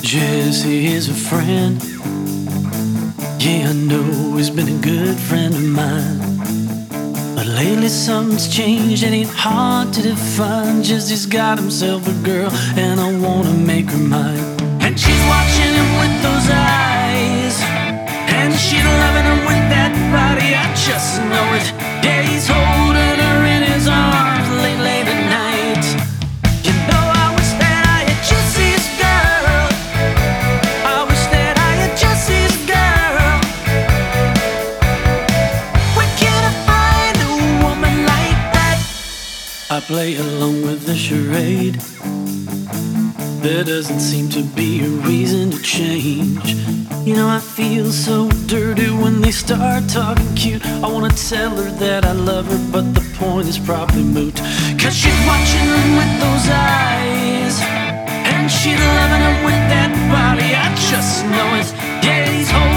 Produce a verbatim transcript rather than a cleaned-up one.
Jesse is a friend. Yeah, I know he's been a good friend of mine. But lately something's changed and ain't hard to define. Jesse's got himself a girl and I wanna make her mine. And she's watching him with those eyes, and she's loving him with that body, I just know it. Yeah, he's holding her in his arms late, late at night. You know, I wish that I had Jesse's girl. I wish that I had Jesse's girl. Where can I find a woman like that? I play along with the charade. There doesn't seem to be a reason to change. You know, I feel so dirty when they start talking cute. I wanna tell her that I love her, but the point is probably moot. Cause she's watching him with those eyes, and she's loving him with that body, I just know it. Yeah, he's holding